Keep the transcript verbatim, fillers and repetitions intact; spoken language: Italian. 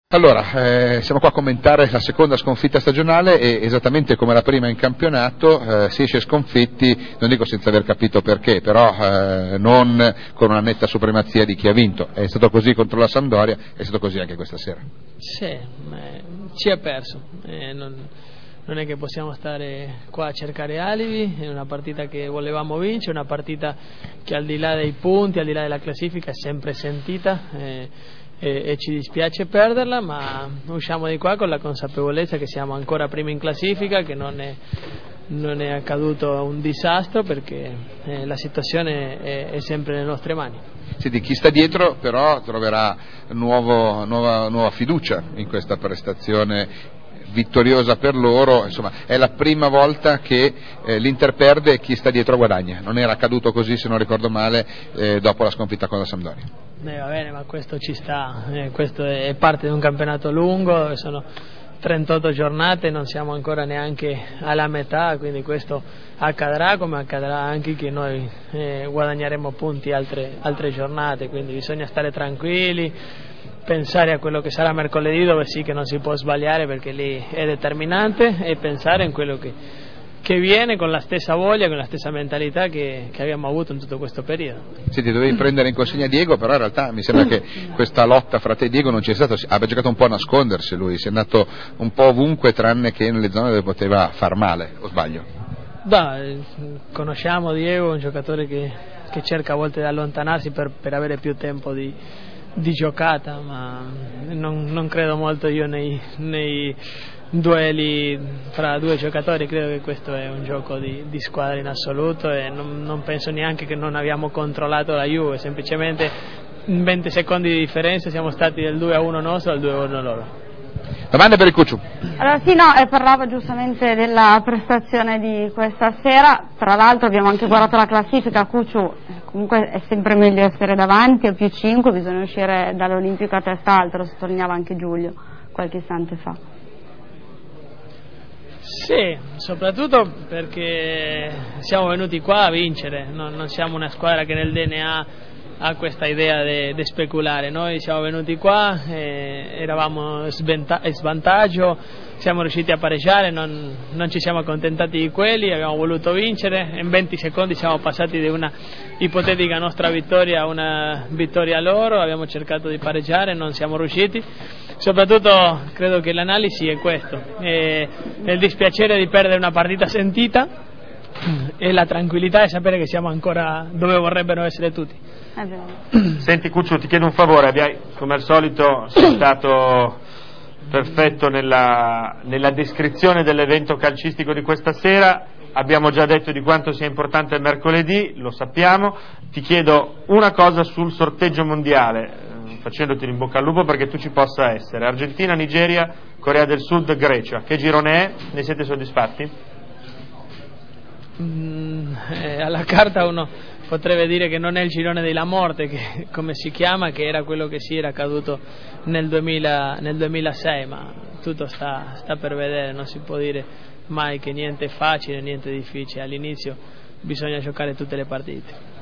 Allora, eh, siamo qua a commentare la seconda sconfitta stagionale e esattamente come la prima in campionato eh, si esce sconfitti, non dico senza aver capito perché, però eh, non con una netta supremazia di chi ha vinto. È stato così contro la Sampdoria, è stato così anche questa sera. Sì, eh, ci ha perso, eh, non, non è che possiamo stare qua a cercare alibi, è una partita che volevamo vincere, una partita che al di là dei punti, al di là della classifica è sempre sentita. Eh, E, e ci dispiace perderla, ma usciamo di qua con la consapevolezza che siamo ancora primi in classifica, che non è, non è accaduto un disastro, perché eh, la situazione è, è sempre nelle nostre mani. Senti, chi sta dietro però troverà nuovo, nuova, nuova fiducia in questa prestazione vittoriosa per loro. Insomma, è la prima volta che eh, l'Inter perde e chi sta dietro guadagna. Non era accaduto così, se non ricordo male, eh, dopo la sconfitta con la Sampdoria. Eh, va bene, ma questo ci sta, eh, questo è parte di un campionato lungo, sono trentotto giornate, non siamo ancora neanche alla metà, quindi questo accadrà, come accadrà anche che noi eh, guadagneremo punti altre, altre giornate, quindi bisogna stare tranquilli, pensare a quello che sarà mercoledì, dove sì che non si può sbagliare perché lì è determinante, e pensare in quello che che viene con la stessa voglia, con la stessa mentalità che, che abbiamo avuto in tutto questo periodo. Senti, dovevi prendere in consegna Diego, però in realtà mi sembra che questa lotta fra te e Diego non c'è stata, abbia giocato un po' a nascondersi lui, si è andato un po' ovunque tranne che nelle zone dove poteva far male, o sbaglio? Beh, conosciamo Diego, un giocatore che, che cerca a volte di allontanarsi per, per avere più tempo di, di giocata, ma non, non credo molto io nei... nei duelli fra due giocatori, credo che questo è un gioco di, di squadra in assoluto, e non, non penso neanche che non abbiamo controllato la Juve, semplicemente in venti secondi di differenza siamo stati del due a uno nostro al due a uno loro. Domande per il Cucciu. Allora sì, no, eh, parlava giustamente della prestazione di questa sera, tra l'altro abbiamo anche guardato la classifica. Cucciu, comunque è sempre meglio essere davanti, a più cinque, bisogna uscire dall'Olimpico a testa alta, lo sottolineava anche Giulio qualche istante fa. Sì, soprattutto perché siamo venuti qua a vincere, non, non siamo una squadra che nel D N A ha questa idea di speculare. Noi siamo venuti qua, eh, eravamo in svantaggio, siamo riusciti a pareggiare, non, non ci siamo accontentati di quelli, abbiamo voluto vincere, in venti secondi siamo passati da una ipotetica nostra vittoria a una vittoria loro, abbiamo cercato di pareggiare, non siamo riusciti. Soprattutto credo che l'analisi è questo, è il dispiacere di perdere una partita sentita e la tranquillità di sapere che siamo ancora dove vorrebbero essere tutti. Senti Cucciu, ti chiedo un favore, abbiamo, come al solito sei stato perfetto nella, nella descrizione dell'evento calcistico di questa sera, abbiamo già detto di quanto sia importante il mercoledì, lo sappiamo, ti chiedo una cosa sul sorteggio mondiale, facendoti in bocca al lupo perché tu ci possa essere. Argentina, Nigeria, Corea del Sud, Grecia. Che girone è? Ne siete soddisfatti? Mm, eh, alla carta uno potrebbe dire che non è il girone della morte, che, come si chiama, che era quello che si era accaduto nel, duemila, nel duemilasei, ma tutto sta, sta per vedere, non si può dire mai che niente è facile, niente è difficile. All'inizio bisogna giocare tutte le partite.